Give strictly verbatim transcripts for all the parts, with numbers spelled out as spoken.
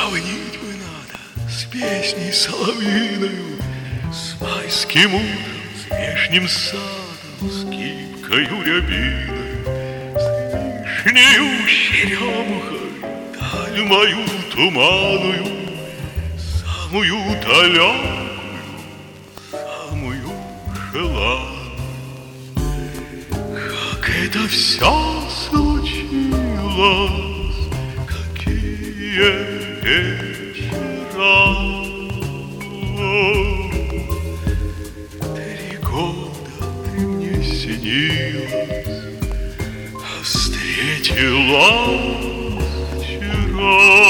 сравнить бы надо с песней соловьиною, с майским утром, с вешним садом, с гибкою рябиной, с вишнею черемухой, даль мою туманную, самую далекую, самую желанную. Как это все случилось, какие вечера. Три года ты мне снилась, а встретила вчера.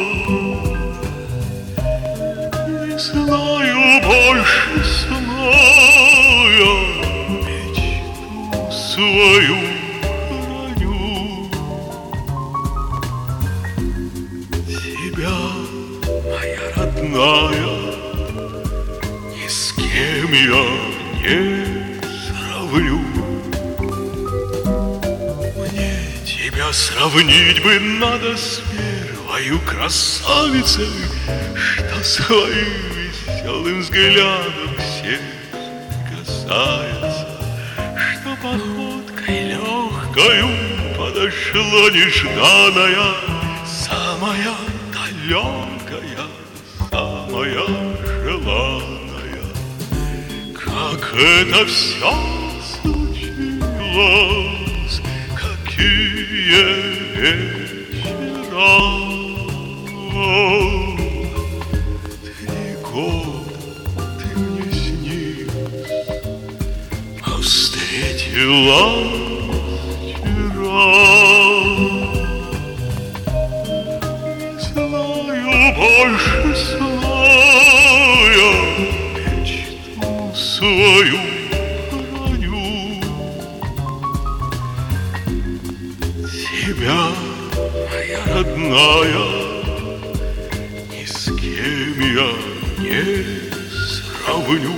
Не знаю больше сна я, мечту свою храню. Тебя, моя родная, ни с кем я не сравню. Мне тебя сравнить бы надо с первою красавицей, что своим веселым взглядом всех касается, что походкой легкою подошла нежданная, самая далекая, самая желанная. Как это все случилось, какие вечера. Три года ты мне снилась, а встретила вчера. Больше зная, мечту свою храню. Тебя, моя родная, ни с кем я не сравню.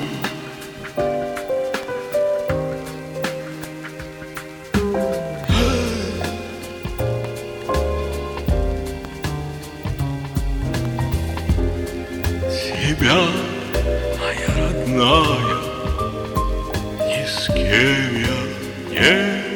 Тебя, моя родная, ни с кем я не